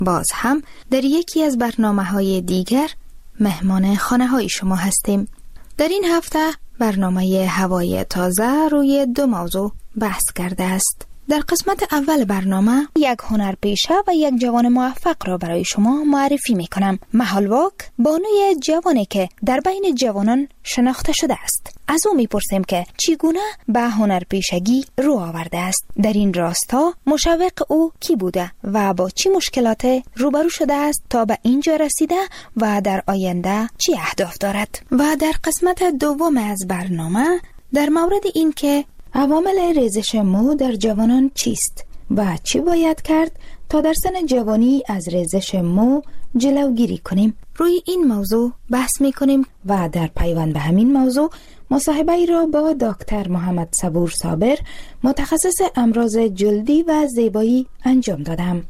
باز هم در یکی از برنامه‌های دیگر مهمان خانه‌های شما هستیم. در این هفته برنامه هوای تازه روی 2 موضوع بحث کرده است. در قسمت اول برنامه یک هنرپیشه و یک جوان موفق را برای شما معرفی می کنم. محالواک بانوی جوانی که در بین جوانان شناخته شده است. از او می پرسیم که چگونه به هنرپیشگی رو آورده است. در این راستا مشوق او کی بوده و با چه مشکلات روبرو شده است تا به اینجا رسیده و در آینده چه اهداف دارد. و در قسمت دوم از برنامه در مورد این که عوامل ریزش مو در جوانان چیست و چی باید کرد تا در سن جوانی از ریزش مو جلوگیری کنیم، روی این موضوع بحث می کنیم و در پیوند به همین موضوع مصاحبه ای را با دکتر محمد صبور صابر متخصص امراض جلدی و زیبایی انجام دادم.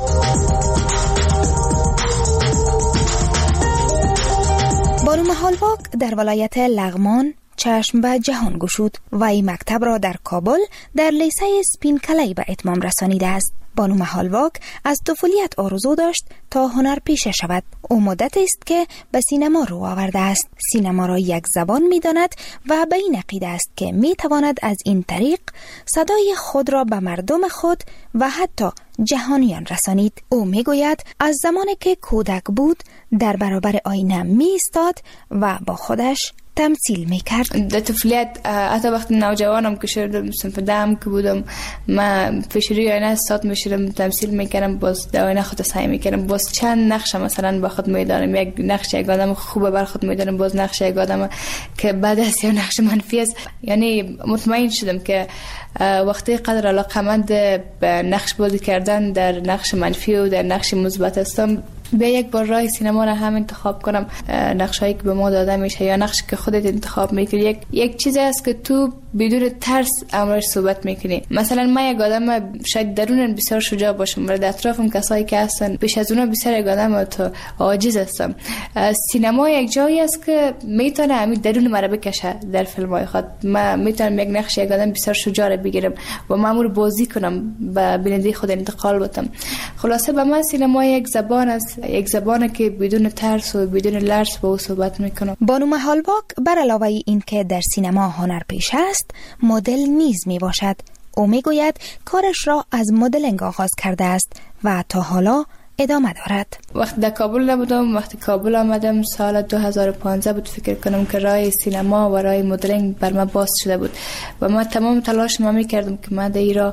بانو محالواک در ولایت لغمان چشم به جهان گشود و این مکتب را در کابل در لیسه سپین کلی به اتمام رسانیده است. بانو محالواک از طفولیت آرزو داشت تا هنرپیشه شود. او مدت است که به سینما رو آورده است. سینما را یک زبان می داند و به این عقیده است که می تواند از این طریق صدای خود را به مردم خود و حتی جهانیان رسانید. او می گوید از زمانی که کودک بود در برابر آینه می ایستاد و با خودش تمثیل میکرد. در طفولیت حتی وقتی نوجوانم که شدم سنفدهم که بودم من پیش روی آینه ساعت میشدم تمثیل میکردم، باز در آینه خود سعی میکردم باز چند نقش مثلا با خود میدارم، یک نقش یک آدم خوبه بر خود میدارم، باز نقش یک آدم که بعد از یا نقش منفی است. یعنی مطمئن شدم که وقتی قدر علاقمند به نقش بازی کردن در نقش منفی و در نقش مثبت هستم، به یک بار راه سینما را هم انتخاب کنم. نقشایی که به ما داده میشه یا نقش که خودت انتخاب میکنی یک چیزی است که تو بدون ترس امرش صحبت میکنی. مثلا من یک آدم شاید درون بسیار شجاع باشم ولی در اطرافم کسایی که هستن بیش از اونا بسیار یک آدم تو عاجز هستم. سینما یک جایی است که میتونه همین درون مرا بکشه. در فیلم‌های خود من میتونم یک نقش یک آدم بسیار شجاع را بگیرم و مامور بازی کنم به بیننده خود انتقال بدم. خلاصه به من سینما یک زبان است، یک زبانی که بدون ترس و بدون لرز با او صحبت میکنم. بانو محالواک بر علاوه این که در سینما هنرپیشه است، مدل نیز می باشد. او می گوید کارش را از مدلینگ آغاز کرده است و تا حالا ادامه دارد. وقتی در کابل نبودم، وقتی کابل آمدم سال 2015 بود، فکر کنم که راه سینما و راه مدلینگ بر من باز شده بود و من تمام تلاش می کردم که من در ایران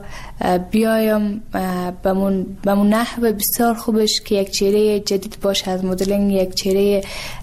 بیایم به من نحو بسیار خوبش که یک چهره جدید باشه از مدلینگ، یک چهره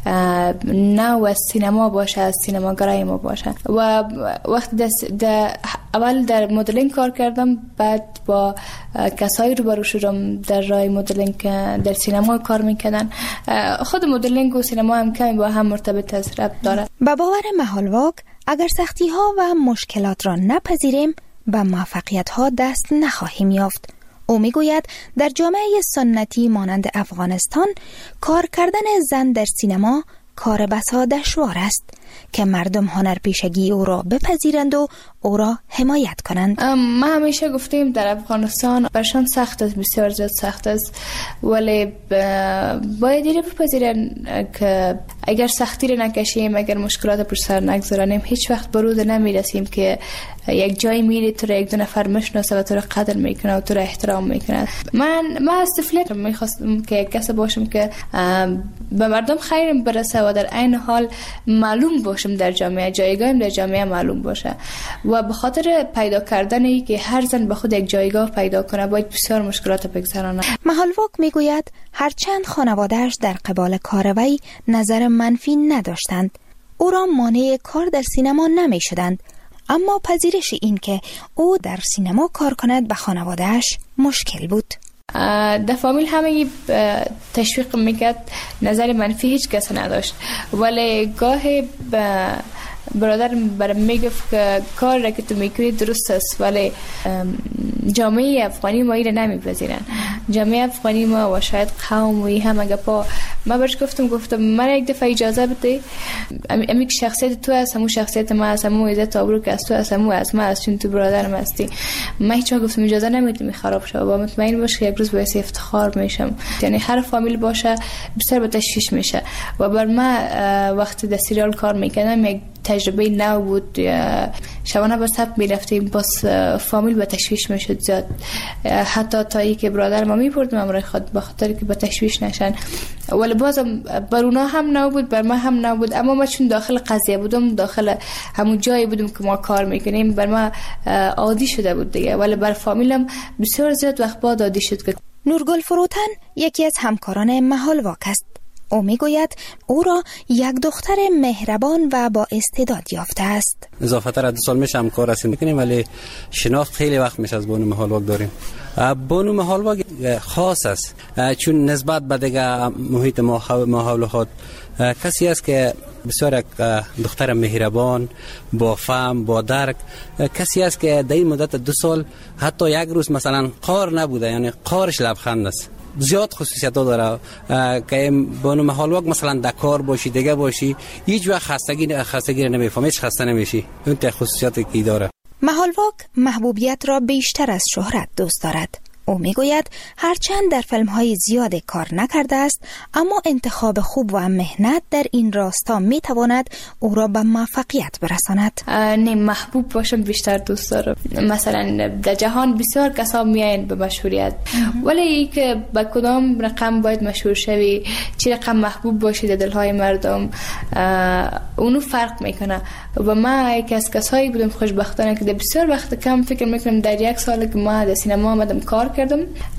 نو از سینما باشه، از سینماگرای ما باشه. و وقتی اول در مدلینگ کار کردم، بعد با کسایی روبرو شدم در راه مدلینگ در سینما کار میکنن. خود مدلینگ و سینما هم کمی با هم مرتبط است، ربط داره. با باور محالواک اگر سختی ها و مشکلات را نپذیریم به موفقیت ها دست نخواهیم یافت. او میگوید در جامعه سنتی مانند افغانستان کار کردن زن در سینما کار بسا دشوار است که مردم هنرپیشگی او را بپذیرند و او را حمایت کنند. ما همیشه گفتیم در افغانستان برشان سخت است، بسیار زیاد سخت است، ولی باید اینو بپذیرن که اگر سختی رو نکشیم، اگر مشکلات پر سر نگذاریم، هیچ وقت به روز نمیرسیم که یک جایی میری تو را یک دو نفر میشناسه و تو را قدر میکنه و تو را احترام میکنه. من از طفولیت میخواستم که یک کس باشم که به مردم خیرم برسه و در عین حال معلوم باشم در جامعه، جایگاهم در جامعه معلوم باشه. و به خاطر پیدا کردنی که هر زن به خود یک جایگاه پیدا کنه باید بسیار مشکلات بگذرانه. محالواک میگوید هرچند خانواده‌اش در قبال کار وی نظر منفی نداشتند، او را مانع کار در سینما نمی شدند، اما پذیرش این که او در سینما کار کند به خانواده‌اش مشکل بود. در فامیل همه تشویق میکرد، نظر منفی هیچ کس نداشت، ولی گاهی برادر برام میگفت که کار را که تو میکنی درست است، ولی جامعه افغانی ما ایره نمیپذیرن. جامعه افغانی ما و شاید قوم و هم اگه ما برش گفتم من یک دفعه اجازه بده، امی که شخصیت تو هست همون شخصیت ما هست، همون عزت آبرو که از تو هست همون از ما هست، چون تو برادرم هستی. من هیچ وقت گفتم اجازه نمیدم خراب شه و مطمئن باش که یک روز باعث افتخار میشم. یعنی هر فامیل باشه بسیار به تشویش میشه و بر ما وقتی در سریال کار میکنم یک تجربه نو بود. شبانه به سب میرفتیم باز فامیل به تشویش میشد زیاد، حتی تا ای که برادر ما میبردم امرای خود به خاطر که به تشویش نشن. ولی بازم بر اونا هم نو بود، بر ما هم نو بود، اما ما چون داخل قضیه بودم، داخل همون جایی بودم که ما کار میکنیم، بر ما عادی شده بود دیگه. ولی بر فامیلم بسیار زیاد وقت بعد عادی شد. که نورگل فروتن یکی از همکاران محالواک است. او میگوید او را یک دختر مهربان و با استعداد یافته است. اضافه تر 2 سال میشه همکار هستیم میکنیم، ولی شناخت خیلی وقت میشه از بانو محالواک داریم. بانو محالواک خاص است چون نسبت به دیگه محیط محالواک کسی است که بسیار یک دختر مهربان با فهم با درک، کسی است که در این مدت 2 سال حتی یک روز مثلا قار نبوده، یعنی قارش لبخند است. زیاد خصوصیت داره که بانو محالواک مثلا در کار باشی دیگه باشی هیچ وقت خستگی نمیفهمی، هیچ خسته نمیشی. اون ته خصوصیاتی که داره. محالواک محبوبیت را بیشتر از شهرت دوست دارد. او میگوید هرچند در فیلم‌های زیاد کار نکرده است، اما انتخاب خوب و مهنت در این راستا میتواند او را به موفقیت برساند. نه، محبوب باشم بیشتر دوست دارم. مثلا در جهان بسیار کسا میاین به مشهوریت، ولی ای که با کدام رقم باید مشهور شوی، چه رقم محبوب باشی در دلهای مردم، اونو فرق میکنه. و ما یکی از کسایی بودم خوشبختانه که در بسیار وقت کم فکر میکنم در 1 سال که ما در سینما آمدم کار کردم،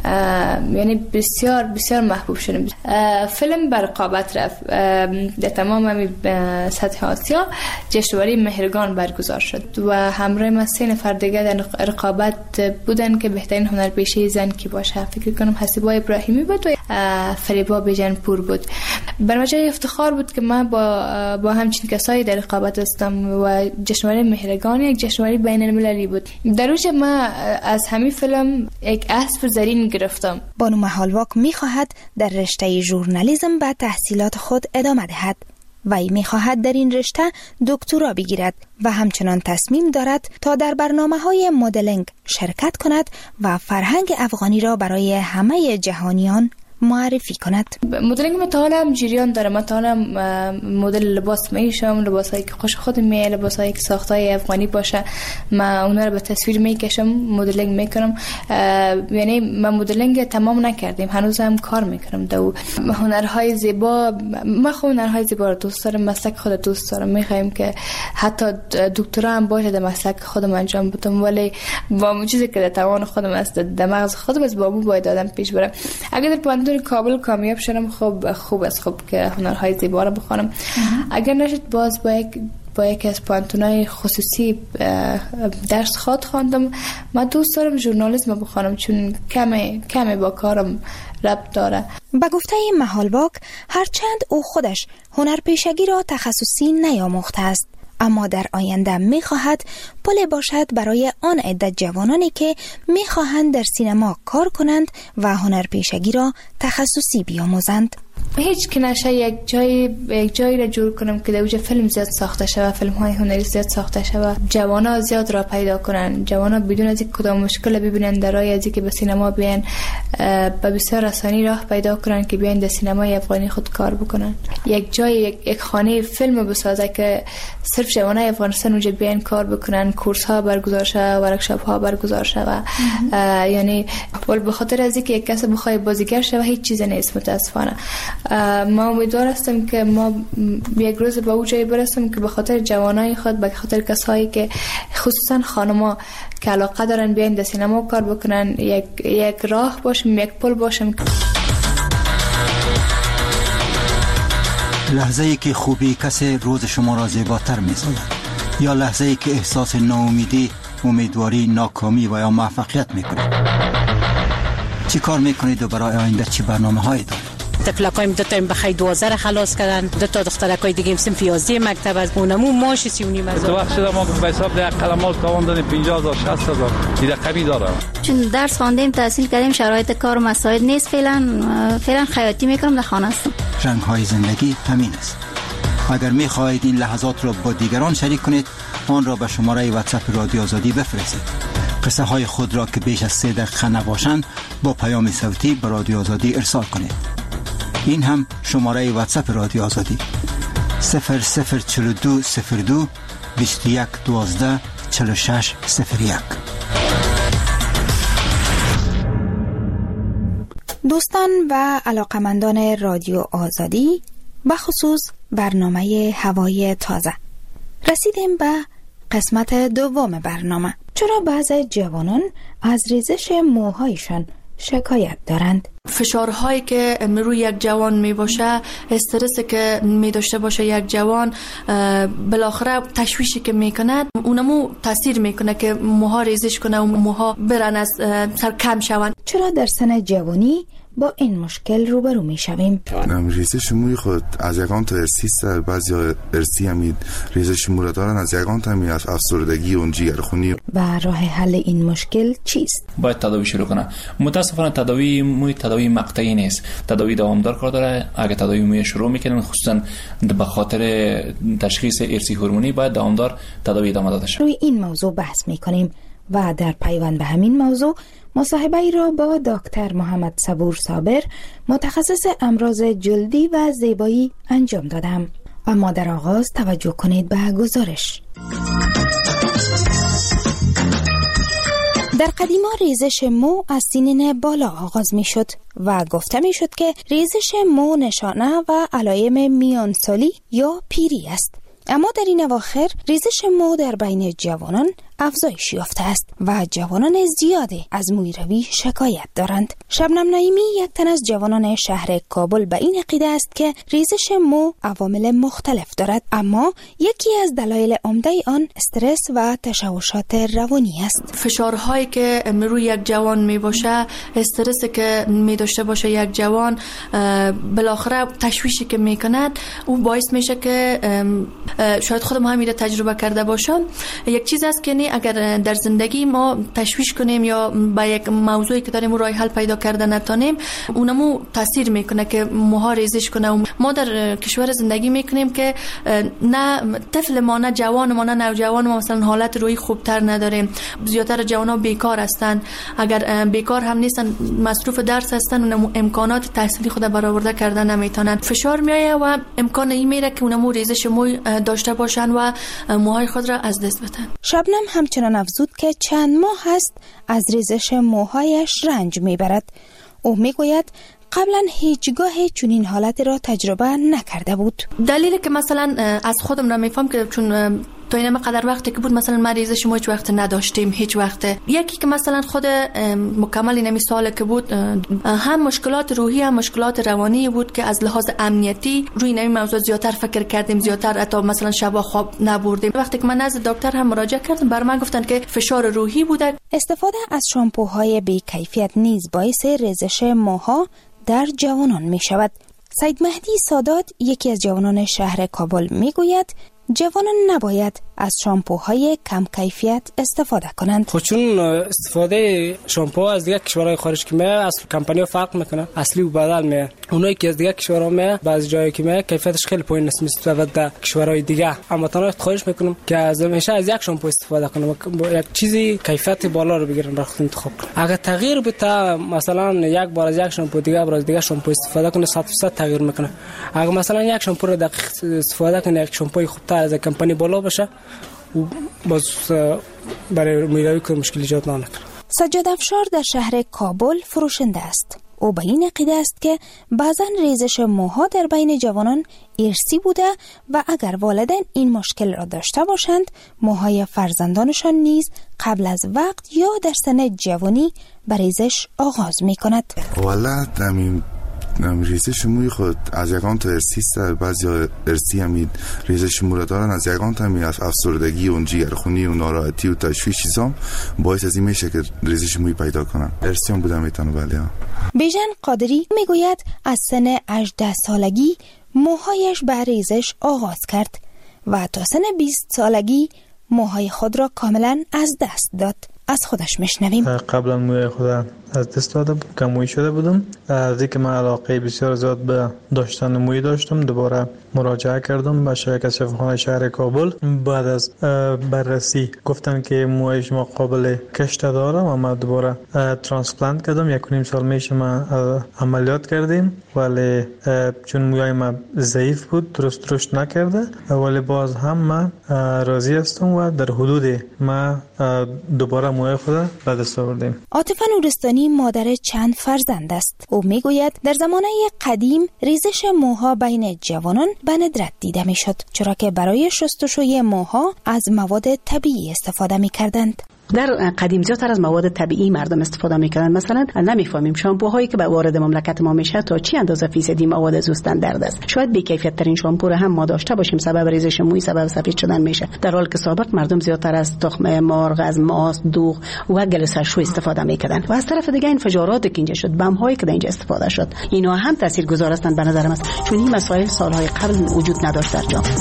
یعنی بسیار بسیار محبوب شدم. فیلم بر رقابت رفت در تمام سطح آسیا، جشنواره مهرگان برگزار شد و همراه ما 3 نفر دیگه در رقابت بودن که بهترین هنرپیشه زن کی باشه. فکر کنم حسیبا ابراهیمی بود و فریبا بیژنپور بود. بر من جای افتخار بود که من با همچین کسایی در رقابت هستم و جشنواره مهرگان یک جشنواره بین المللی بود. در اوج ما از همین فیلم یک اسب زرین گرفتم. بانو محالواک می‌خواهد در رشته ژورنالیسم به تحصیلات خود ادامه دهد و ای می‌خواهد در این رشته دکترا بگیرد و همچنان تصمیم دارد تا در برنامه‌های مدلینگ شرکت کند و فرهنگ افغانی را برای همه جهانیان معرفی کند. مدلینگ من تا حالا هم جریان داره. من تا حالا مدل لباس میشم، لباسایی که خوش خود میه، لباسایی که ساختای افغانی باشه، من اونا رو به تصویر میکشم، مدلینگ میکنم. یعنی من مدلینگ تمام نکردیم، هنوز هم کار میکنم. دو هنرهای زیبا، من خود هنرهای زیبا رو دوست دارم، مسلک خود دوست دارم. میخوایم که حتی دکترا هم باشه در مسلک خودم انجام بدم، ولی با چیزی که در توان خودم است، در مغز خودم است، با باید آدم پیش برم. اگر در پاندون کابل کامیاب شدم خوب است که هنرهای زیبا رو بخونم. اگر نشد باز با یک از پانتونای خصوصی درس خواندم. من دوست دارم ژورنالیسم بخونم چون کمی با کارم ربط داره. به گفته محالواک هرچند او خودش هنرپیشگی را تخصصی نیاموخته است، اما در آینده می‌خواهد پل باشد برای آن عدت جوانانی که می‌خواهند در سینما کار کنند و هنرپیشگی را تخصصی بیاموزند. هیچ که نشه یک جایی را جور کنم که در اونجا فیلم زیاد ساخته شود، فیلم‌های هنری زیاد ساخته شود، جوانا زیاد را پیدا کنن، جوانا بدون از اینکه کدام مشکل ببینن در راه از اینکه به سینما بیان، به بسیار آسانی راه پیدا کنن که بیان در سینمای افغانی خود کار بکنن. یک جای یک خانه فیلم بسازه که صرف جوانای افغانستان اونجا بیان کار بکنن، کورس‌ها برگزار شود، ورکشاپ‌ها برگزار شود. یعنی به خاطر از اینکه یک کس بخواد بازیگر شود هیچ چیز نیست متاسفانه. ما امیدوار هستم که ما یک روز به اون جایی برسیم که به خاطر جوانای خود، به خاطر کسایی که خصوصا خانم‌ها که علاقه دارن بیان در سینما کار بکنن، یک راه باشیم، یک پل باشیم. لحظه‌ای که خوبی کسی روز شما را زیباتر می‌سازد، یا لحظه‌ای که احساس ناامیدی، امیدواری، ناکامی و یا موفقیت می‌کنید. چی کار می‌کنید و برای آینده چی برنامه‌هایی دارید؟ تفلکایم دو تا بخای 12 خلاص کردن، دو تا دخترکای دیگه صنف 11 مکتب از اونمو ماش 3.5 تو وقت شده ما به حساب ده قلمال تاوان دادیم 50000 60000 دیگه کمی داره. چون درس خواندیم تحصیل کردیم شرایط کار و مساعد نیست، فعلا خیاطی میکنم در خانه هستم. رنگ‌های زندگی همین است. اگر می‌خواهید این لحظات را با دیگران شریک کنید، آن را به شماره واتساپ رادیو آزادی بفرستید. قصه های خود را که بیش از 3 دقیقه نباشند با پیام صوتی به رادیو آزادی ارسال کنید. این هم شماره واتساپ رادیو آزادی 004202 21 12 46 01. دوستان و علاقمندان رادیو آزادی، بخصوص برنامه هوای تازه، رسیدیم به قسمت دوم برنامه. چرا بعضی جوانان از ریزش موهایشان شکایت دارند؟ فشارهایی که روی یک جوان می باشه، استرسی که می داشته باشه یک جوان، بالاخره تشویشی که می کند اونمو تاثیر می کنه که موها ریزش کنه و موها برن از سر کم شون. چرا در سن جوانی با این مشکل روبرو می شویم؟ ریزش موی خود از یکان تا ارسی است، بعضی ارسی هم ریزش مو را دارن، از یکان تا هم افسردگی و جگرخونی. و راه حل این مشکل چیست؟ باید تداوی شروع کنه. متاسفانه تداوی موی تداوی مقطعی نیست، تداوی دوامدار کار داره. اگه تداوی موی شروع میکنن خصوصا به خاطر تشخیص ارسی هورمونی باید دوامدار تداوی ادامه داده شه. روی این موضوع بحث میکنیم و در پیوند به همین موضوع مصاحبه ای را با دکتر محمد صبور صابر، متخصص امراض جلدی و زیبایی انجام دادم. اما در آغاز توجه کنید به گزارش. در قدیما ریزش مو از سنین بالا آغاز می شد و گفته می شد که ریزش مو نشانه و علائم میانسالی یا پیری است. اما در این اواخر ریزش مو در بین جوانان افزایش یافته است و جوانان زیادی از مویروی شکایت دارند. شبنم نعیمی، یک تن از جوانان شهر کابل، به این عقیده است که ریزش مو عوامل مختلف دارد، اما یکی از دلایل عمده آن استرس و تشوشات روانی است. فشارهایی که روی یک جوان می باشه، استرسی که می داشته باشه یک جوان، بالاخره تشویشی که می کند او باعث میشه که شاید خودم هم تجربه کرده باشم. یک چیز است که اگر در زندگی ما تشویش کنیم یا با یک موضوعی که داریم راه حل پیدا کرده نتونیم، اونمو تاثیر میکنه که موها ریزش کنه. و ما در کشور زندگی میکنیم که نه طفل ما، نه جوان ما، نه نوجوان ما مثلا حالت روحی خوبتر نداریم. زیادتر جوانا بیکار هستن، اگر بیکار هم نیستن مصروف درس هستن، اونمو امکانات تحصیلی خود برآورده کردن نمیتونن. فشار میایه و امکان این میره که اونمو ریزش موی داشته باشن و موهای خود را از دست بدن. شبنم همچنان افزود که چند ماه هست از ریزش موهایش رنج میبرد. او میگوید قبلا هیچگاه چنین حالتی را تجربه نکرده بود. دلیلی که مثلا از خودم را میفهم که چون تا این قدر وقتی که بود مثلا ما ریزش مو هیچ وقت نداشتیم، هیچ وقت. یکی که مثلا خود مکمل اینمی سال که بود، هم مشکلات روحی هم مشکلات روانی بود که از لحاظ امنیتی روی این موضوع زیادتر فکر کردیم، زیادتر حتی مثلا شب خواب نبردیم. وقتی که من نزد دکتر هم مراجعه کردم، بر من گفتن که فشار روحی بوده. استفاده از شامپوهای بی کیفیت نیز باعث ریزش موها در جوانان می شود. سید مهدی سادات، یکی از جوانان شهر کابل، می گوید جوانان نباید از شامپوهای کم کیفیت استفاده کنند. خب چون استفاده شامپو از دیگه کشورهای خارج که میاد، اصل کمپانی فرق میکنه، اصلی و بدل میاد. اونایی که از دیگه کشورها میاد، بعضی جایی که میاد کیفیتش خیلی پایین است نسبت به کشورهای دیگه. اما تنها خواهش میکنم که از همیشه از یک شامپو استفاده کنم، یک چیزی کیفیت بالا رو بگیرن، راه انتخاب کنن. اگر تغییر بده، مثلا یک بار از یک شامپو دیگه بار از دیگه شامپو استفاده کنه، 100% تغییر میکنه. اگر مثلا یک شامپو رو دقیق استفاده کنه، یک شامپوی خوبتر از کمپانی بالا باشه، باز برای میروی که مشکل ایجاد نکنه. سجاد افشار در شهر کابل فروشنده است. او به این عقیده است که بعضا ریزش موها در بین جوانان ارثی بوده و اگر والدین این مشکل را داشته باشند، موهای فرزندانشان نیز قبل از وقت یا در سن جوانی به ریزش آغاز می کند. والله همین ریزش موی خود از یکان تا ارسی است، بعضی ارسی هم ریزش مو را دارن، از یکان تا هم افسردگی و جگرخونی و ناراحتی و تشویش چیزام باعث از این میشه که ریزش موی پیدا کنن. ارسی هم بودم میتونه. بله. بیژن قادری میگوید از سن 18 سالگی موهایش به ریزش آغاز کرد و تا سن 20 سالگی موهای خود را کاملا از دست داد. از خودش میشنویم. قبلا موی خودم از دست دادم، کموی شده بودم. از اینکه من علاقه بسیار زیاد به داشتن موی داشتم، دوباره مراجعه کردم به شرکت شفاخانه شهر کابل. بعد از بررسی گفتن که موی شما قابل کشت داره و ما دوباره ترانسپلانت کردم. 1.5 سال میشه ما عملیات کردیم، ولی چون موی ما ضعیف بود، درست رشد نکرده، ولی باز هم من راضی هستم و در حدود ما دوباره موی خود به دست آوردیم. عاطفه نورستانی مادر چند فرزند است. او میگوید در زمانه قدیم ریزش موها بین جوانان به ندرت دیده میشد، چرا که برای شستشوی موها از مواد طبیعی استفاده میکردند. در قدیم زیادتر از مواد طبیعی مردم استفاده میکنن. مثلا نمیفهمیم شامپوهایی که به وارد مملکت ما میشه تا چی اندازه فیصدی مواد زوستندرد است. شاید بی کیفیت ترین شامپو هم ما داشته باشیم، سبب ریزش موی، سبب سفید شدن میشه، در حالی که سابق مردم زیادتر از تخم مرغ، از ماست، دوغ و گل سرشو استفاده میکردن. و از طرف دیگه انفجارات که اینجا شد، بم هایی که اینجا استفاده شد، اینا هم تاثیرگذار هستند به نظر من، چون این مسائل سالهای قبل وجود نداشت در جامعه.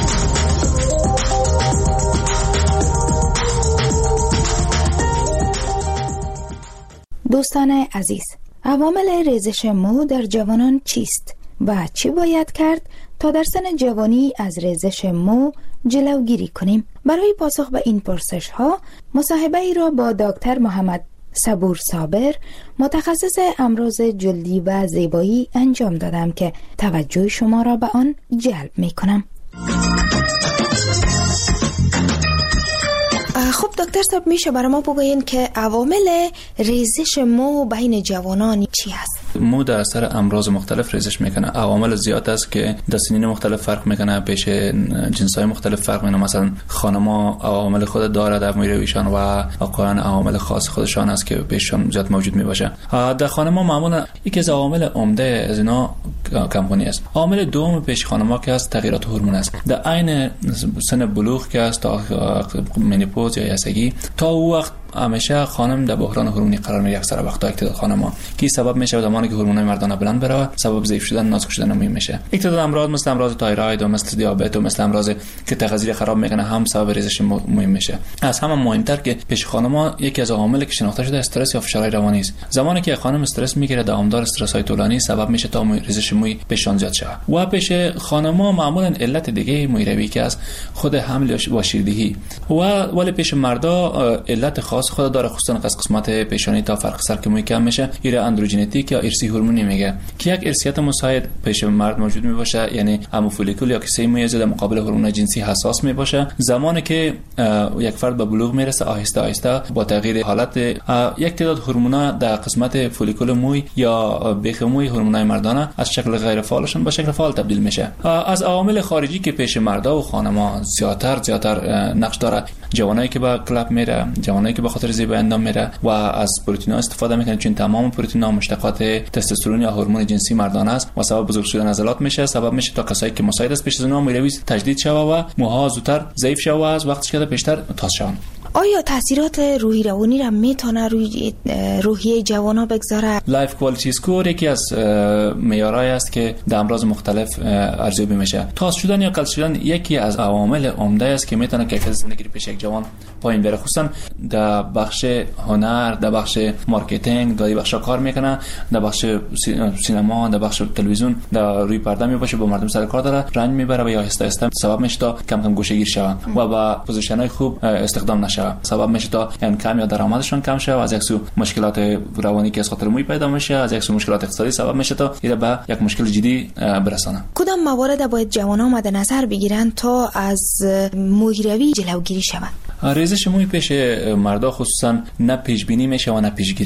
دوستان عزیز، عوامل ریزش مو در جوانان چیست و چی باید کرد تا در سن جوانی از ریزش مو جلوگیری کنیم؟ برای پاسخ به این پرسش ها مصاحبه ای را با دکتر محمد صبور صابر، متخصص امراض جلدی و زیبایی انجام دادم که توجه شما را به آن جلب می کنم. خب دکتر صاحب، میشه برای ما بگوین که عوامل ریزش مو بین جوانان چی هست؟ مو در اثر امراض مختلف ریزش میکنه. عوامل زیاد است که در سنین مختلف فرق میکنه، پیش جنسای مختلف فرق میکنه. مثلا خانم‌ها عوامل خود داره در موی رویشان و آقایان عوامل خاص خودشان است که پیششان زیاد موجود میباشه. در خانم‌ها معمولا یکی از عوامل عمده از اینا کمخونی است. عامل دوم پیش خانم‌ها که است تغییرات هورمون است. در عین سن بلوغ که است تا منیپوز یا یسگی، تا او وقت همیشه خانم در بحران هورمونی قرار میگیره. اکثر وقتا اکتداد خانم‌ها که سبب میشه زمانی که هورمونای مردانه بلند بره، سبب ضعیف شدن، نازک شدن موی میشه. اکتداد امراض مثل امراض تایروید و مثل دیابت و مثل امراض که تغذیه خراب میکنه هم سبب ریزش موی میشه. از همه مهمتر که پیش خانم‌ها یکی از عواملی که شناخته شده استرس یا فشار روانی است. زمانی که خانم استرس میگیره، دوامدار استرس‌های طولانی سبب میشه تا ریزش موی پیشان زیاد شه. و پیش خانم‌ها معمولا علت دیگه موی روی که از خود حمل و شیردهی، ولی پیش مردا علت خاص خود داره، خصوصا از قسمت پیشانی تا فرق سر که موی کم میشه، ایره اندروژنتیک یا ارثی هورمونی میگه که یک ارثیت مساعد پیش مرد موجود میباشه، یعنی همو فولیکول یا کیسه موی در مقابل هورمون جنسی حساس میباشه. زمانی که یک فرد به بلوغ میرسه، آهسته آهسته با تغییر حالت یک تعداد هورمونا در قسمت فولیکول موی یا بیخ موی، هورمونای مردانه از شکل غیر فعالشون به شکل فعال تبدیل میشه. از عوامل خارجی که پیش مردا و خانم‌ها زیادتر نقش داره، جوانایی که با کلاب میره، جوانایی که به خاطر زیبایی اندام میره و از پروتئین‌ها استفاده میکنه، چون تمام پروتئین‌ها مشتقات تستوسترون یا هورمون جنسی مردانه است و سبب بزرگ شدن عضلات میشه، سبب میشه تا کسایی که مساعد است پیش از اونها موی تجدید شوه و موها زودتر ضعیف شوه و از وقتش که بیشتر تاز شون. آیا تاثیرات روحی روانی را میتونه روی روحیه جوانا بگذاره؟ لایف کوالیتی اسکور یکی از معیارهایی است که در امراض مختلف ارزیابی میشه. تاز شدن یا کل شدن یکی از عوامل عمده است که میتونه کیفیت زندگی پیش یک جوان پایین بره، خصوصا در بخش هنر، در بخش مارکتینگ، در بخش کار میکنه، در بخش سینما، در بخش تلویزیون، در روی پرده میباشه، با مردم سر کار داره، رنج میبره و یا آهسته آهسته سبب میشه تا کم کم گوشه‌گیر شوه و با پوزیشن‌های خوب استخدام نشه، سبب میشه تا کم یا درآمدشون کم شه و از یک سو مشکلات روانی که از خاطر موی پیدا میشه، از یک سو مشکلات اقتصادی سبب میشه تا اینا به یک مشکل جدی برسانه. کدام موارد باید جوانان مد نظر بگیرن تا از موی روی جلوگیری شود؟ ریزش موی پیش مردا خصوصا نه پیش بینی میشه و نه پیشگیری.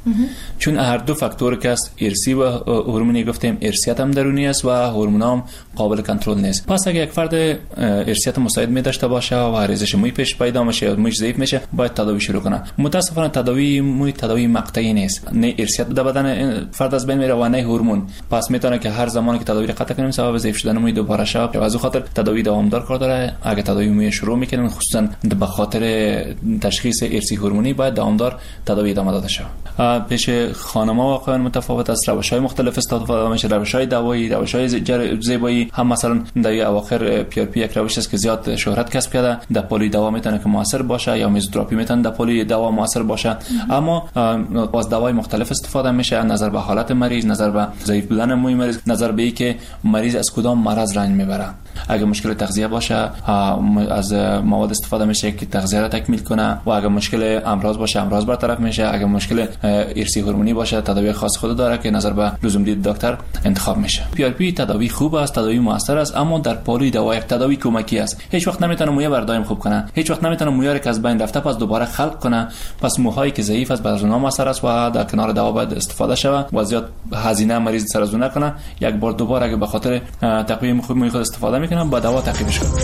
چون هر دو فاکتور که است، ارثی و هورمونی گفتیم، ارثیت هم درونی است و هورمون هم قابل کنترل نیست. پس اگه یک فرد ارثیت مساعد می داشته باشه و ریزش موی پیش پیدا میشه یا مویش ضعیف میشه، باید تداوی شروع کنه. متاسفانه تداوی موی تداوی مقطعی نیست، نه ارثیت در بدن فرد از بین میره و نه هورمون. پس میتونه که هر زمانی که تداوی قطع کنیم سبب ضعیف شدن موی دوباره شه. از خاطر تداوی دوامدار کار داره. اگه تداوی موی شروع میکنیم، خصوصا به خاطر تشخیص ارثی هورمونی، باید دوامدار تداوی ادامه داده شه. پیش خانم‌ها واقعا متفاوت است، روش‌های مختلف استفاده میشه، روش‌های دوایی، روش‌های زیبایی. هم مثلا در اواخر پی آر پی یک روش است که زیاد شهرت کسب کرده، در پلی دوا میتونه که موثر باشه، یا میزوتراپی میتونه در پلی دوا موثر باشه. اما از دوای مختلف استفاده میشه، نظر به حالت مریض، نظر به ضعیف بودن موی مریض، نظر به اینکه مریض از کدام مرض رنج میبره. اگه مشکل تغذیه باشه، از مواد استفاده میشه که تغذیه را تکمیل کنه، و اگه مشکل امراض باشه، امراض برطرف میشه. اگه مشکل ارثی هورمونی باشه، تداوی خاص خود داره که نظر به لزوم دید دکتر انتخاب میشه. پی آر پی تداوی خوب است، تداوی موثر است، اما در پالی دوا یک تداوی کمکی است. هیچ وقت نمیتونه موی بر دائم خوب کنه، هیچ وقت نمیتونه موی که از بین رفته پس دوباره خلق کنه. پس موهایی که ضعیف است بر اونها موثر است و در کنار دوا باید استفاده شود و زیاد هزینه مریض سر از اون نکنه. یک بار دوباره اگه به خاطر تقویم خوب موی خود استفاده میکنه، با دوا تعقیبش کنه.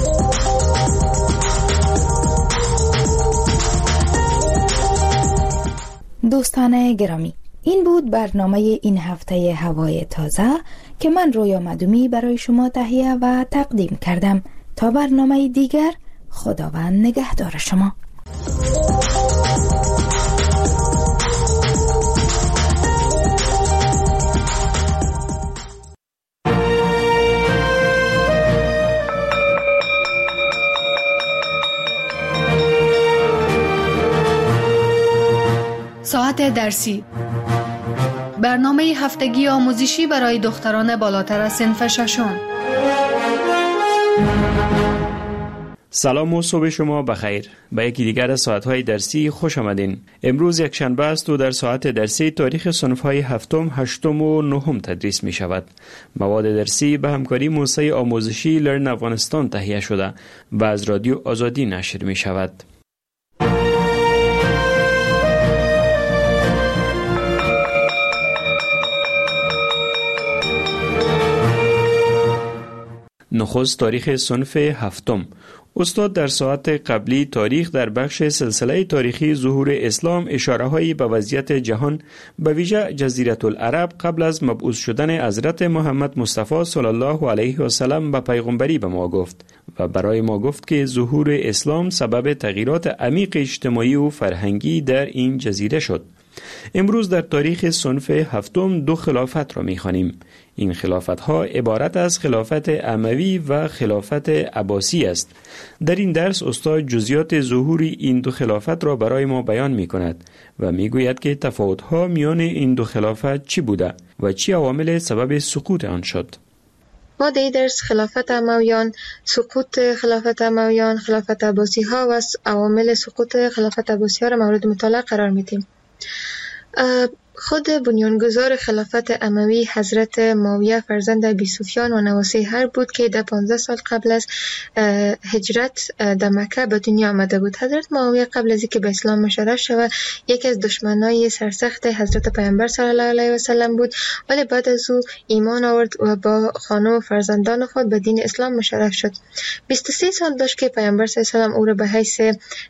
دوستان گرامی، این بود برنامه این هفته هوای تازه که من رویا مدومی برای شما تهیه و تقدیم کردم. تا برنامه دیگر، خداوند نگهدار شما. ساعت درسی، برنامه هفتگی آموزشی برای دختران بالاتر از صنف ششم. سلام و صبح شما بخیر. به یکی دیگر از ساعت‌های درسی خوش آمدین. امروز یک شنبه است و در ساعت درسی تاریخ صنف‌های هفتم، هشتم و نهم تدریس می شود. مواد درسی به همکاری موسسه آموزشی لرن افغانستان تهیه شده و از رادیو آزادی نشر می شود. نخست تاریخ صنف هفتم. استاد در ساعت قبلی تاریخ در بخش سلسله تاریخی ظهور اسلام اشاره‌هایی به وضعیت جهان به ویژه جزیره العرب قبل از مبعوث شدن حضرت محمد مصطفی صلی الله علیه و سلم به پیغمبری به ما گفت و برای ما گفت که ظهور اسلام سبب تغییرات عمیق اجتماعی و فرهنگی در این جزیره شد. امروز در تاریخ صنف هفتم دو خلافت را می‌خوانیم. این خلافت‌ها عبارت از خلافت اموی و خلافت عباسی است. در این درس استاد جزئیات ظهور این دو خلافت را برای ما بیان می‌کند و می‌گوید که تفاوت‌ها میان این دو خلافت چی بوده و چه عوامل سبب سقوط آن شد. ما در درس خلافت امویان، سقوط خلافت امویان، خلافت عباسی ها و عوامل سقوط خلافت عباسی ها را مورد مطالعه قرار میدیم. خود بنیانگذار خلافت اموی حضرت معاویه فرزند ابی سفیان و نواسه حرب بود که در 15 سال قبل از هجرت در مکه به دنیا آمده بود. حضرت معاویه قبل از اینکه به اسلام مشرف شود یکی از دشمنای سرسخت حضرت پیامبر صلی الله علیه و سلم بود، ولی بعد از او ایمان آورد و با خانه و فرزندان خود به دین اسلام مشرف شد. 23 سال داشت که پیامبر صلی الله علیه و سلم او را به حیث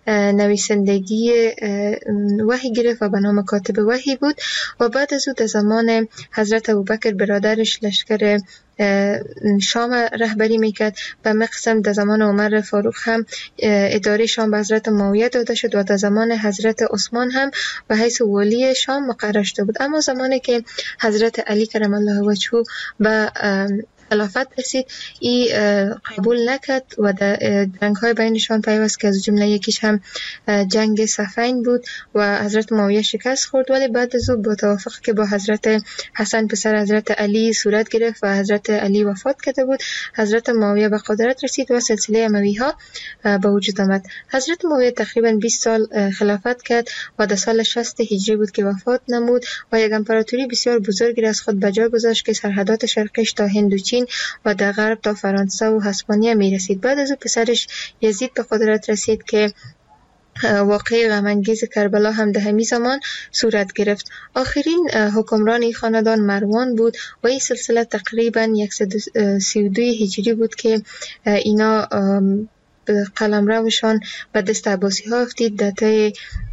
نویسندگی وحی گرفت و به نام کاتب وحی بود و بعد از او در زمان حضرت ابوبکر برادرش لشکر شام رهبری میکرد. به مقسم در زمان عمر فاروق هم اداره شام به حضرت معاویه داده شد و در زمان حضرت عثمان هم به حیث ولی شام مقرر شده بود. اما زمانی که حضرت علی کرم الله وجهه به خلافت رسید، ای قبول نکرد و در جنگ‌های بینشان پیوست که از جمله یکیش هم جنگ صفین بود و حضرت معاویه شکست خورد، ولی بعد از او با توافق که با حضرت حسن پسر حضرت علی صورت گرفت و حضرت علی وفات کرده بود، حضرت معاویه به قدرت رسید و سلسله اموی‌ها به وجود آمد. حضرت معاویه تقریبا 20 سال خلافت کرد و در سال 60 هجری بود که وفات نمود و یک امپراتوری بسیار بزرگی از خود به جا گذاشت که سرحدات شرقیش تا هند و چین و در غرب تا فرانسه و اسپانیا می رسید. بعد از او پسرش یزید به قدرت رسید که واقعه غم‌انگیز کربلا هم در همین زمان صورت گرفت. آخرین حکمران این خاندان مروان بود و این سلسله تقریبا 132 هجری بود که اینا قلمروشان به دست عباسی ها افتید. در طی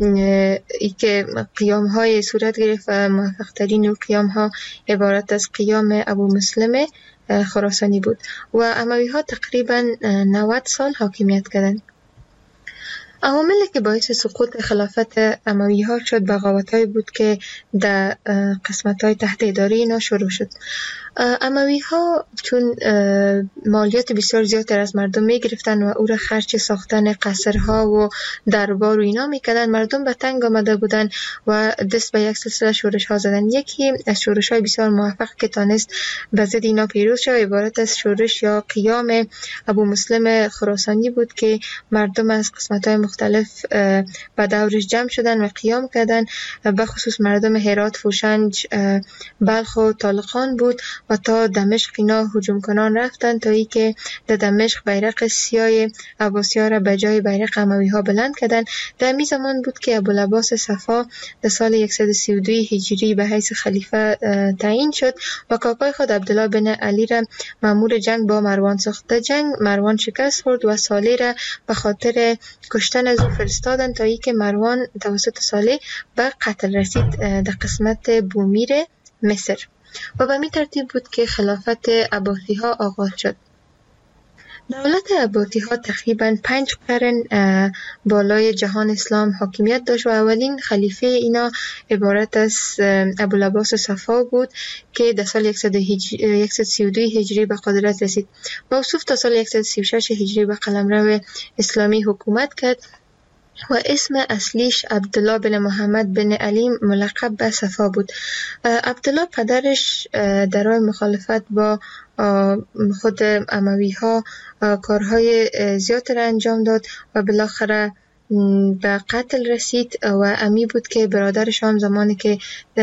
که قیام های صورت گرفت و موفق ترین قیام ها عبارت از قیام ابو مسلم خراسانی بود و اموی ها تقریبا 90 سال حاکمیت کردند. عواملی که باعث سقوط خلافت اموی ها شد بغاوت‌هایی بود که در قسمت‌های تحت اداره اینا شروع شد. اموی ها چون مالیات بسیار زیادتر از مردم می گرفتن و او را خرج ساختن قصرها و دربار و اینا می کردن، مردم به تنگ آمده بودن و دست به یک سلسله شورش ها زدن. یکی از شورش های بسیار موفق که تانست به ضد اینا پیروز شد عبارت از شورش یا قیام ابو مسلم خراسانی بود که مردم از قسمت های مختلف به دورش جمع شدن و قیام کردن. به خصوص مردم هرات، فوشنج، بلخ و طالقان بود و تا دمشق اینا هجوم کنان رفتن تا ای که در دمشق بیرق سیاه عباسی‌ها را به جای بیرق اموی ها بلند کردن. در می زمان بود که ابوالعباس صفا در سال 132 هجری به حیث خلیفه تعیین شد و کاکای خود عبدالله بن علی را مأمور جنگ با مروان ساخت. در جنگ مروان شکست خورد و صالح را به خاطر کشتن از او فرستادن تا ای که مروان توسط صالح به قتل رسید در قسمت بومیر مصر و به می ترتیب بود که خلافت عباسی ها آغاز شد. دولت عباسی ها تقریبا 5 قرن بالای جهان اسلام حاکمیت داشت و اولین خلیفه اینا عبارت از ابوالعباس صفا بود که در سال 132 هجری به قدرت رسید. موصوف تا سال 136 هجری به قلمرو اسلامی حکومت کرد و اسم اصلیش عبدالله بن محمد بن علی ملقب به صفا بود. عبدالله پدرش در راه مخالفت با خود اموی ها کارهای زیاد را انجام داد و بالاخره به قتل رسید و امی بود که برادرش هم زمانی که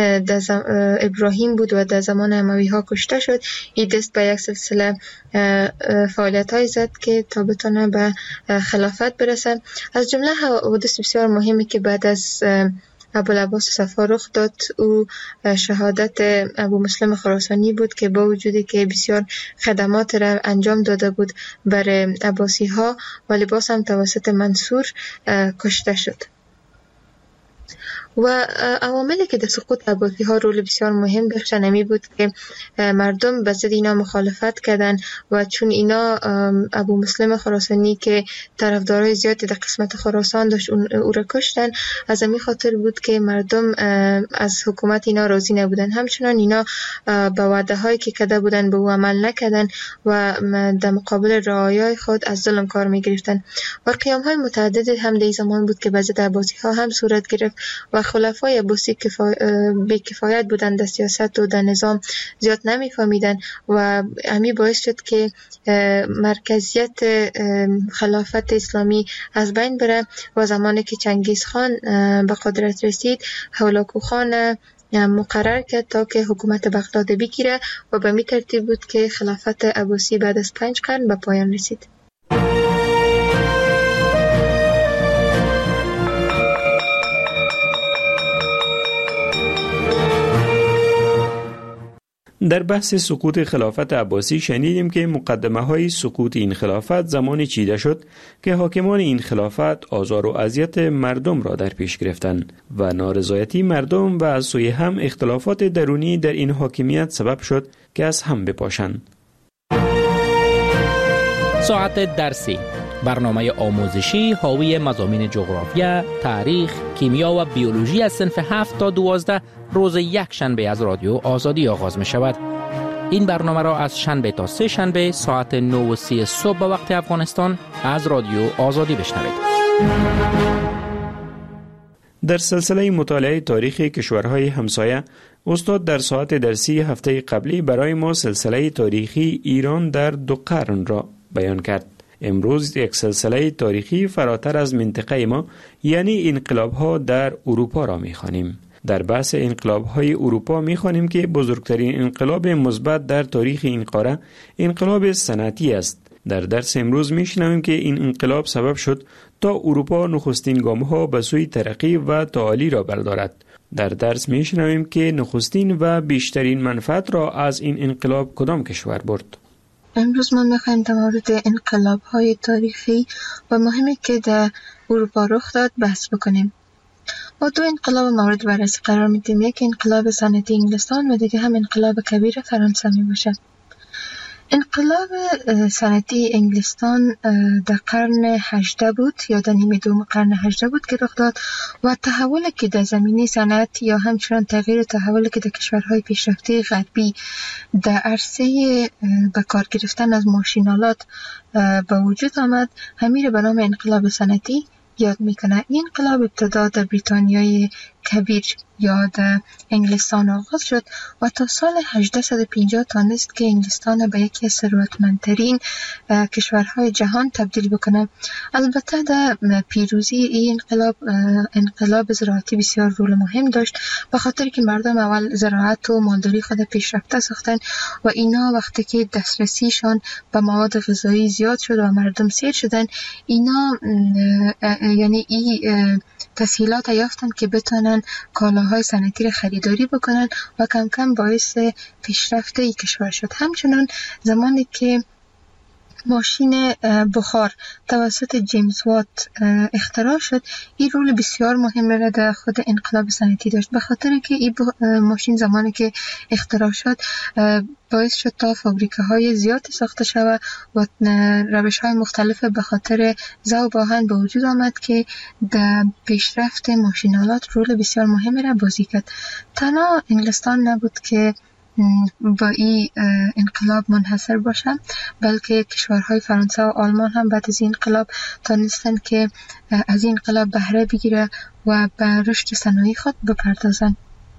ابراهیم بود و در زمان اموی ها کشته شد این دست به یک سلسله فعالیت های زد که تا بتونه به خلافت برسن. از جمله حوادث بسیار مهمی که بعد از ابوالعباس صفا رخ داد او شهادت ابو مسلم خراسانی بود که با وجودی که بسیار خدمات را انجام داده بود بر عباسی ها ولی باز هم توسط منصور کشته شد. و عواملی که در سقوط عباسی ها رول بسیار مهم داشتن امی بود که مردم به ضد اینا مخالفت کردن و چون اینا ابو مسلم خراسانی که طرفدارای زیادی در قسمت خراسان داشت او را کشتن. از همین خاطر بود که مردم از حکومت اینا راضی نبودن. همچنان اینا به وعده هایی که کرده بودن به او عمل نکردن و در مقابل رعایای خود از ظلم کار می گرفتن و قیام های متعدد هم در زمان بود که به ضد عباسی ها هم صورت گرفت و خلفای عباسی بی کفایت بودند، در سیاست و در نظام زیاد نمیفهمیدن و همین باعث شد که مرکزیت خلافت اسلامی از بین بره و زمانی که چنگیز خان به قدرت رسید هولاکو خان مقرر کرد تا که حکومت بغداد بگیره و به می ترتیب بود که خلافت عباسی بعد از 5 قرن به پایان رسید. در بحث سقوط خلافت عباسی شنیدیم که مقدمه های سقوط این خلافت زمانی چیده شد که حاکمان این خلافت آزار و اذیت مردم را در پیش گرفتند و نارضایتی مردم و از سوی هم اختلافات درونی در این حاکمیت سبب شد که از هم بپاشند. ساعت درسی، برنامه آموزشی حاوی مضامین جغرافیا، تاریخ، کیمیا و بیولوژی از صنف 7 تا 12 روز یک شنبه از رادیو آزادی آغاز می شود. این برنامه را از شنبه تا سه شنبه ساعت 9:30 صبح به وقت افغانستان از رادیو آزادی بشنوید. در سلسله مطالعه تاریخ کشورهای همسایه، استاد در ساعت درسی هفته قبلی برای ما سلسله تاریخی ایران در 2 قرن را بیان کرد. امروز یک سلسله تاریخی فراتر از منطقه ما یعنی انقلاب‌ها در اروپا را می‌خوانیم. در بحث انقلاب‌های اروپا می‌خوانیم که بزرگترین انقلاب مثبت در تاریخ این قاره انقلاب صنعتی است. در درس امروز می‌شنویم که این انقلاب سبب شد تا اروپا نخستین گام‌ها به سوی ترقی و تعالی را بردارد. در درس می‌شنویم که نخستین و بیشترین منفعت را از این انقلاب کدام کشور برد. امروز ما می‌خوایم در مورد انقلاب‌های تاریخی و مهمی که در اروپا رخ داد بحث بکنیم. ما دو انقلاب مورد بررسی قرار میدیم، یک انقلاب صنعتی انگلستان و دیگه هم انقلاب کبیر فرانسه می باشه. انقلاب صنعتی انگلستان در قرن 18 بود یا در نیمه دوم قرن 18 بود که رخ داد و تحولی که در زمینه صنعت یا همچنان تغییر و تحولی که در کشورهای پیشرفته غربی در عرصه به کار گرفتن از ماشینالات به وجود آمد، همین به نام انقلاب صنعتی یاد میکنه. این انقلاب ابتدا در بریتانیای کبیر یا در انگلستان آغاز شد و تا سال 1850 تانست که انگلستان به یکی از ثروتمندترین کشورهای جهان تبدیل بکنه. البته در پیروزی این انقلاب زراعتی بسیار رول مهم داشت، به خاطر که مردم اول زراعت و مالداری خود پیشرفته ساختن و اینا وقتی که دسترسیشان به مواد غذایی زیاد شد و مردم سیر شدن، اینا یعنی این تسهیلات یافتن که بتونن کالاهای صنعتی را خریداری بکنن و کم کم باعث پیشرفت این کشور شد. همچنان زمانی که ماشین بخار توسط جیمز وات اختراع شد، این رول بسیار مهم را در خود انقلاب صنعتی داشت، به خاطر که این ماشین زمانی که اختراع شد باعث شد تا فابریکه‌های زیاد ساخته شود و روش‌های مختلف به خاطر ذوب آهن به وجود آمد که در پیشرفت ماشینالات رول بسیار مهم را بازی کرد. تنها انگلستان نبود که با این انقلاب منحصر باشم، بلکه کشورهای فرانسه و آلمان هم بعد از این انقلاب تانستن که از این انقلاب بهره بگیره و به رشد صنایع خود بپردازن.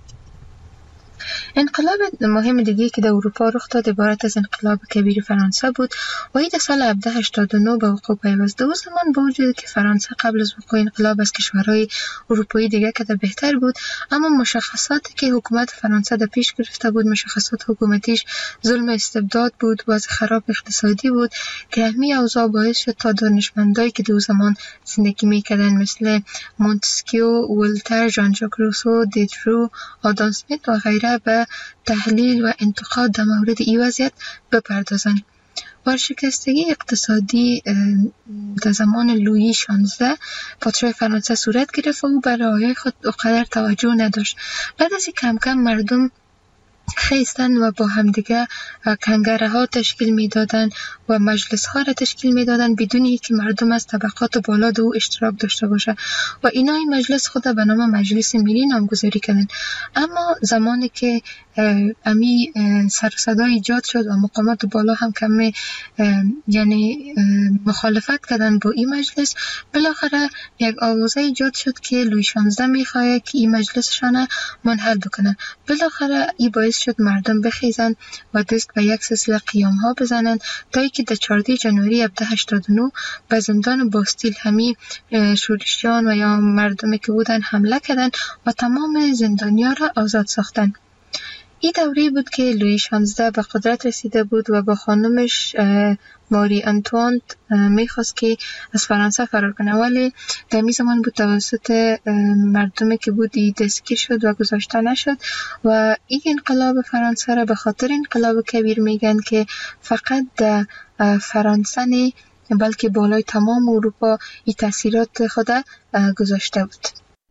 انقلاب مهم دیگه که در اروپا رخ داد عبارت از انقلاب کبیر فرانسه بود و این در سال 1789 به وقوع پیوست. در زمان با وجود که فرانسه قبل از وقوع انقلاب از کشورهای اروپایی دیگه که بهتر بود، اما مشخصاتی که حکومت فرانسه در پیش گرفته بود، مشخصات حکومتیش ظلم استبداد بود، وضع خراب اقتصادی بود که همین اوضاع باعث شد تا دانشمندایی که در زمان زندگی میکردن مثل مونتسکیو، ولتر، ژان ژاک روسو، دیدرو، آدام اسمیت و غیره به تحلیل و انتقاد در مورد این وضعیت بپردازند. ورشکستگی اقتصادی در زمان لویی 16 پادشاه فرانسه صورت گرفت و او به رعایای خود اونقدر توجه نداشت. بعد از کم کم مردم خیستن و با همدیگه کنگره ها تشکیل میدادن و مجلس ها را تشکیل میدادن بدون اینکه مردم از طبقات بالا دو اشتراک داشته باشه و اینا این مجلس خود به نام مجلس ملی نامگذاری کردن. اما زمانی که امی سر و صدا ایجاد شد و مقامات بالا هم کمی یعنی مخالفت کردن با این مجلس، بالاخره یک آوازه ایجاد شد که لویی 16 میخواد که این مجلسشان منحل بکنه. بالاخره این باعث شد مردم بخیزن و دست به یک سلسله قیام ها بزنن تا که در 14 جنوری 1789 به زندان باستیل همی شورشیان و یا مردمی که بودن حمله کردن و تمام زندانیان را آزاد ساختن. این دوره بود که لویی 16 به قدرت رسیده بود و با خانمش ماری انتوانت میخواست که از فرانسه فرار کنه، ولی در می زمان بود توسط مردمی که بود دستگیر شد و گذاشته نشد و این انقلاب فرانسه را به خاطر انقلاب کبیر میگن که فقط در فرانسه نه بلکه بالای تمام اروپا این تاثیرات خود گذاشته بود.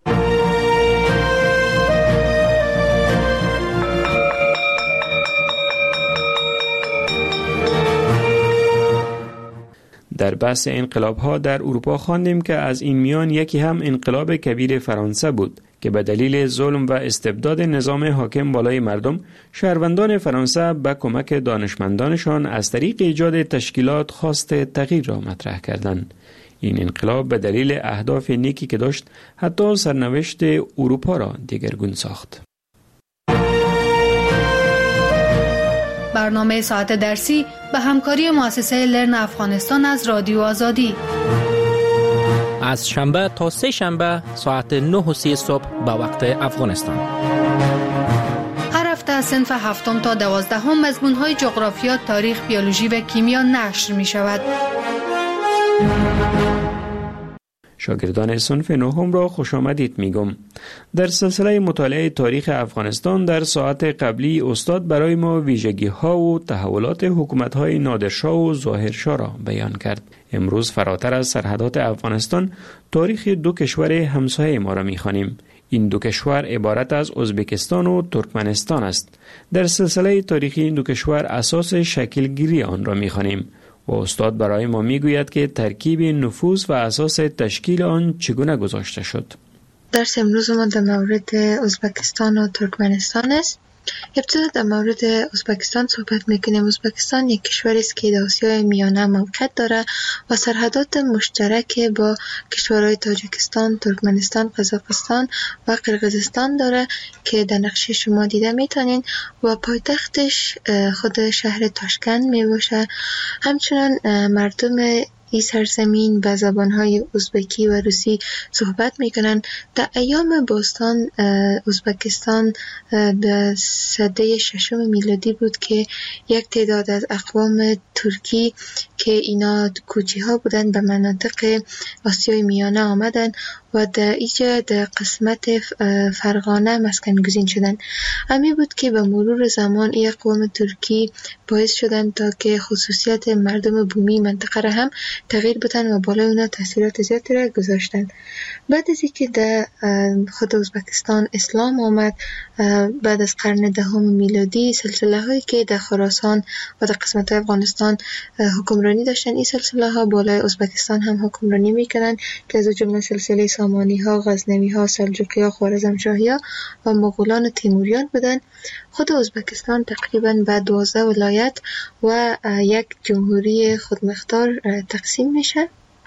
در بحث انقلاب‌ها در اروپا خواندیم که از این میان یکی هم انقلاب کبیر فرانسه بود که به دلیل ظلم و استبداد نظام حاکم بالای مردم، شهروندان فرانسه به کمک دانشمندانشان از طریق ایجاد تشکیلات خواست تغییر را مطرح کردند. این انقلاب به دلیل اهداف نیکی که داشت حتی سرنوشت اروپا را دیگرگون ساخت. برنامه ساعت درسی به همکاری مؤسسه لرن افغانستان از رادیو آزادی از شنبه تا سه شنبه ساعت 9:30 صبح به وقت افغانستان. هر هفته صنف 7 تا 12 مضمون‌های جغرافیا، تاریخ، بیولوژی و کیمیا نشر می شود. شاگردان صنف نهم را خوش آمدید میگم. در سلسله مطالعه تاریخ افغانستان در ساعت قبلی استاد برای ما ویژگی ها و تحولات حکومت های نادرشاه و ظاهرشاه را بیان کرد. امروز فراتر از سرحدات افغانستان تاریخ دو کشور همسایه ما را میخوانیم. این دو کشور عبارت از ازبکستان و ترکمنستان است. در سلسله تاریخی این دو کشور اساس شکلگیری آن را میخوانیم و استاد برای ما میگوید که ترکیب نفوذ و اساس تشکیل آن چگونه گذاشته شد. درس امروز ما در مورد ازبکستان و ترکمنستان است. ابتدا در مورد ازبکستان صحبت میکنیم. ازبکستان یک کشوری است که در آسیای میانه موقعیت داره و سرحدات مشترک با کشورهای تاجیکستان، ترکمنستان، قزاقستان و قرقیزستان داره که در نقشه شما دیده میتونین و پایتختش خود شهر تاشکند میباشه. همچنان مردم این سرزمین به زبانهای ازبکی و روسی صحبت میکنن. در ایام باستان ازبکستان به سده 6 میلادی بود که یک تعداد از اقوام ترکی که اینا کوچی ها بودن به مناطق آسیای میانه آمدن و در اینجا در قسمت فرغانه مسکن گزین شدن. همین بود که به مرور زمان این اقوام ترکی باعث شدن تا که خصوصیت مردم بومی منطقه را هم تغییر بدن و بالای اونا تاثیرات زیادی را گذاشتن. بعد از اینکه در خود ازبکستان اسلام آمد بعد از قرن 10 میلادی، سلسله هایی که در خراسان و در قسمت افغانستان حکمرانی داشتن، این سلسله ها بالای ازبکستان هم حکمرانی میکنن که از جمله سلسله سامانی ها، غزنوی ها، سلجوقی ها، خوارزمشاهی ها و مغولان و تیموریان بودن. خود ازبکستان تقریبا به 12 ولایت و یک جمهوری خودمختار تقسیم میشه.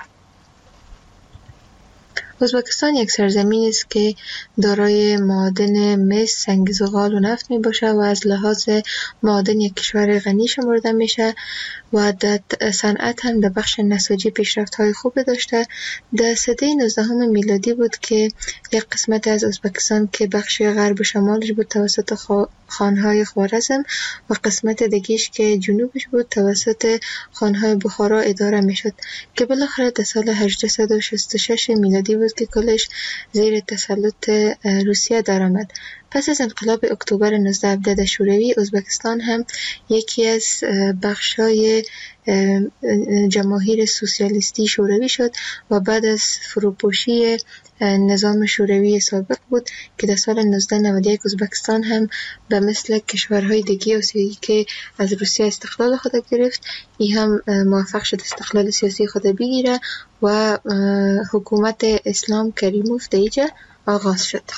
ازبکستان یک سرزمین است که دارای معادن مس، سنگ زغال و نفت می باشه و از لحاظ معادن یک کشور غنی شمرده میشه و در صنعت هم در بخش نساجی پیشرفت های خوب داشته. در سده 19 میلادی بود که یک قسمت از ازبکستان که بخش غرب و شمالش بود توسط خانهای خوارزم و قسمت دیگه‌اش که جنوبش بود توسط خانهای بخارا اداره میشد که بالاخره در سال 1866 میلادی بود که کلش زیر تسلط روسیه درآمد. پس از انقلاب اکتبر 1917 شوروی، ازبکستان هم یکی از بخشای جماهیر سوسیالیستی شوروی شد و بعد از فروپاشی نظام شوروی سابق بود که در سال 1991 ازبکستان هم به مثل کشورهای دیگه آسیایی که از روسیه استقلال خود گرفت، این هم موفق شد استقلال سیاسی خود بگیره و حکومت اسلام کریموف در اینجا آغاز شد.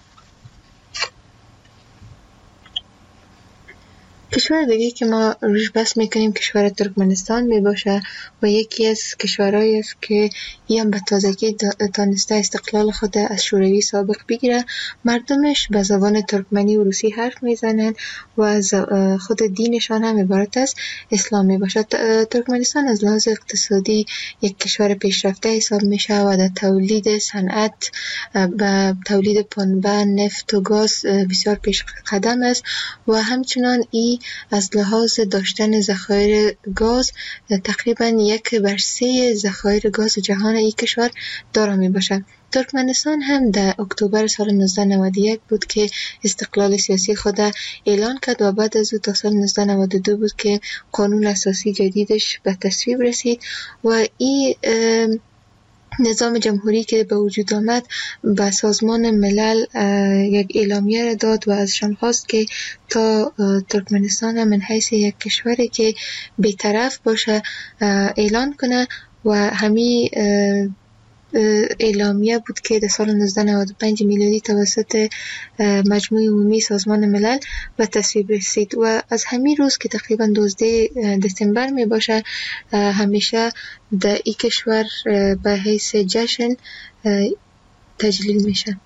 کشور دیگه که ما روش بحث میکنیم کشور ترکمنستان میباشه و یکی از کشورهایی است که این به تازگی تانسته استقلال خود از شوروی سابق بگیره. مردمش به زبان ترکمنی و روسی حرف میزنن و از خود دینشان هم عبارت از اسلام میباشه. ترکمنستان از لحاظ اقتصادی یک کشور پیشرفته حساب میشه و در تولید صنعت و تولید پنبه، نفت و گاز بسیار پیش قدم است و همچنان این از لحاظ داشتن ذخایر گاز تقریبا 1/3 ذخایر گاز جهان این کشور دارا می باشد. ترکمنستان هم در اکتبر سال 1991 بود که استقلال سیاسی خود اعلان کرد و بعد از او تا سال 1992 بود که قانون اساسی جدیدش به تصویب رسید و این نظام جمهوری که به وجود آمد به سازمان ملل یک اعلامیه را داد و ازشان خواست که تا ترکمنستان من حیث یک کشوری که بی‌طرف باشه اعلان کنه و همین اعلامیه بود که در سال 1995 میلادی توسط مجموع عمومی سازمان ملل به تصویب رسید و از همین روز که تقریبا 12 دسامبر می باشه همیشه در این کشور به حیث جشن تجلیل میشه.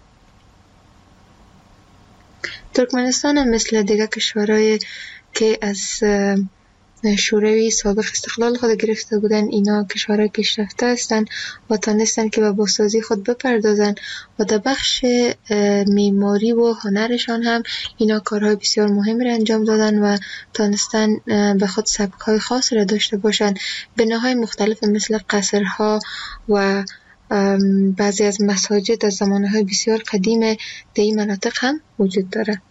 ترکمنستان هم مثل دیگر کشورهای که از شوروی سابق استقلال خود گرفته بودن، اینا کشورهای پیشرفته هستند و تانستن که به بازسازی خود بپردازن و در بخش معماری و هنرشان هم اینا کارهای بسیار مهمی را انجام دادن و تانستن به خود سبک‌های خاص را داشته باشند. بناهای مختلف مثل قصرها و بعضی از مساجد از زمانهای بسیار قدیم در این مناطق هم وجود داره.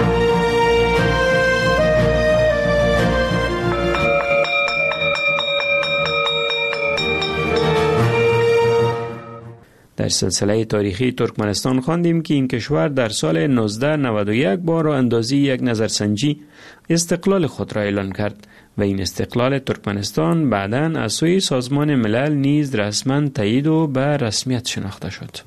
در سلسله تاریخی ترکمنستان خواندیم که این کشور در سال 1991 با راه اندازی یک نظرسنجی استقلال خود را اعلان کرد و این استقلال ترکمنستان بعداً از سوی سازمان ملل نیز رسما تایید و به رسمیت شناخته شد.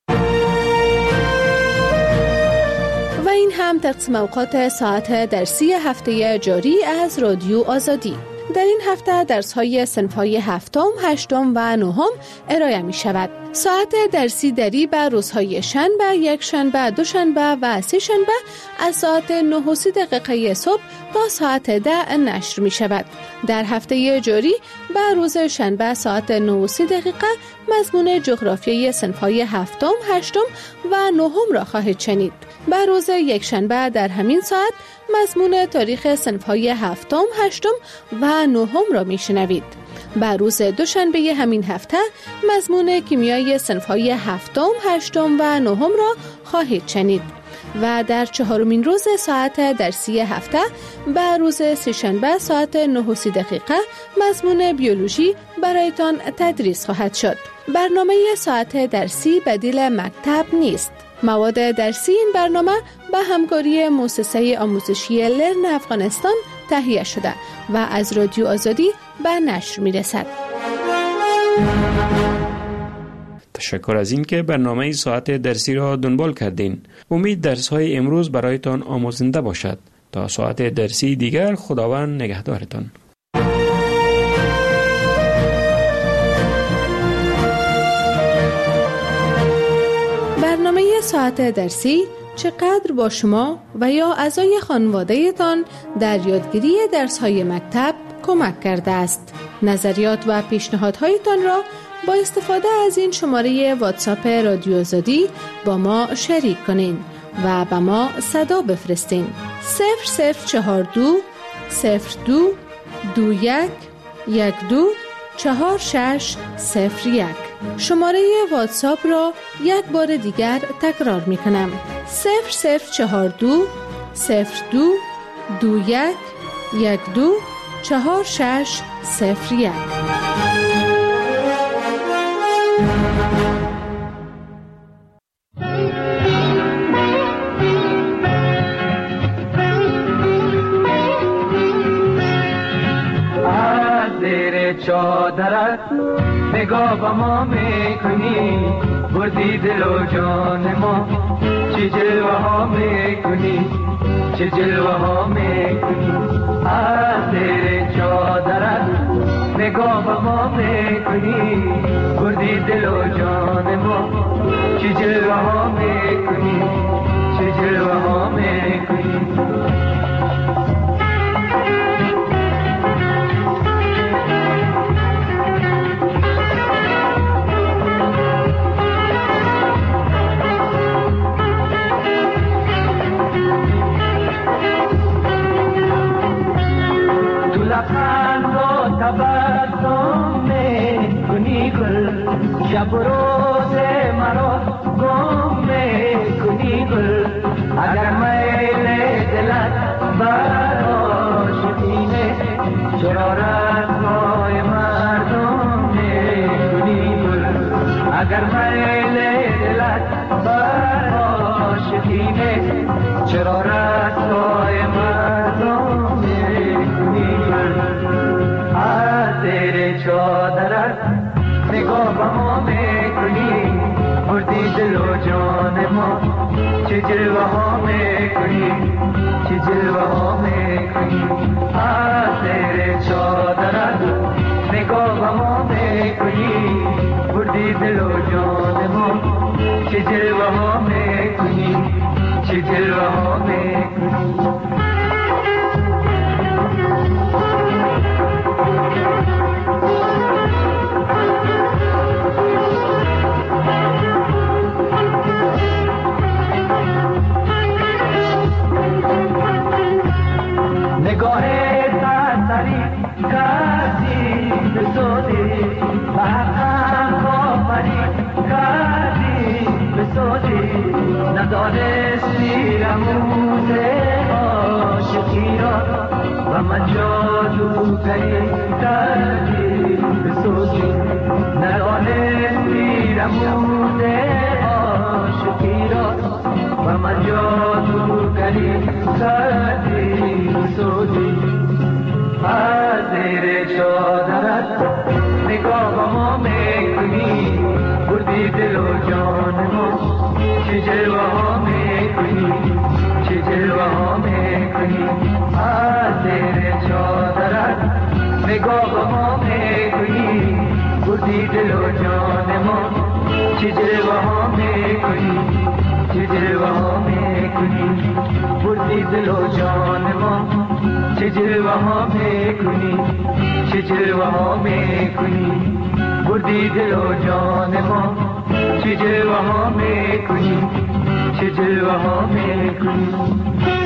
و این هم تقسیم اوقات ساعت درسی هفته جاری از رادیو آزادی. در این هفته درس‌های صنف‌های هفتم، هشتم و نهم ارائه می‌شود. ساعت درسی دری به روزهای شنبه، یک شنبه، دوشنبه و سه شنبه از ساعت 9:30 صبح تا ساعت 10 نشر می‌شود. در هفته جاری به روز شنبه ساعت 9:30 مضمون جغرافیای صنف‌های هفتم، هشتم و نهم را خواهید شنید. به روز یک شنبه در همین ساعت مضمون تاریخ صنف‌های هفتم، هشتم و نهم را میشنوید. به روز دوشنبه همین هفته مضمون کیمیای صنف‌های هفتم، هشتم و نهم را خواهید شنید. و در چهارمین روز ساعت درسی هفته به روز سه‌شنبه ساعت 9:30 مضمون بیولوژی برایتان تدریس خواهد شد. برنامه ساعت درسی بدیل مکتب نیست. مواد درسی این برنامه به همکاری مؤسسه آموزشی لرن افغانستان تهیه شده و از رادیو آزادی به نشر می رسد. تشکر از این که برنامه ساعت درسی را دنبال کردین. امید درس های امروز برایتان آموزنده باشد. تا ساعت درسی دیگر خداوند نگهدارتان. برنامه ساعت درسی چقدر با شما و یا اعضای خانواده تان در یادگیری درس‌های مکتب کمک کرده است. نظریات و پیشنهادهایتان را با استفاده از این شماره واتساپ رادیو آزادی با ما شریک کنین و به ما صدا بفرستین. 0042 02 21 12 4601. شماره واتساپ را یک بار دیگر تکرار می کنم. 0042 02 21 12 4601. چادرت نگاه با ما میکنی، بردی دل و جان ما، چه جلوه ها میکنی، چه جلوه ها میکنی. از زیر چادرت نگاه با ما میکنی، بردی دل و جان ما، چه جلوه ها میکنی، چه جلوه ها میکنی. شب روز مرا گم میکنی گل، اگر میل دلت برآشفته چرا رسوای مردم میکنی گل، اگر میل دلت برآشفته چرا رسوای مردم میکنی گل. از زیر چادرت نگاه با ما میکنی، بردی دل و جان ما، چه جلوه ها میکنی، چه جلوه ها میکنی. از زیر چادرت نگاه با ما میکنی، بردی دل و جان ما، چه جلوه ها میکنی، چه جلوه ها میکنی. نگاه تسری کسی بسوده، بحقم کافری کردی بسازی ندانستی رموز عاشقی را و من جادوگری کردی بسازی ندانستی رموز عاشقی را و من جادوگری کردی بسازی از زیر چادرت نگاه ما میکنی بردی دل و جان ما چه جلوه ها میکنی چه جلوه ها میکنی از زیر چادرت نگاه ما میکنی بردی دل و جان ما چه جلوه ها میکنی چه جلوه ها میکنی بردی دل و جان ما چه جلوه ها میکنی چه جلوه ها میکنی بردی دل و جان ما چه جلوه ها میکنی چه جلوه ها میکنی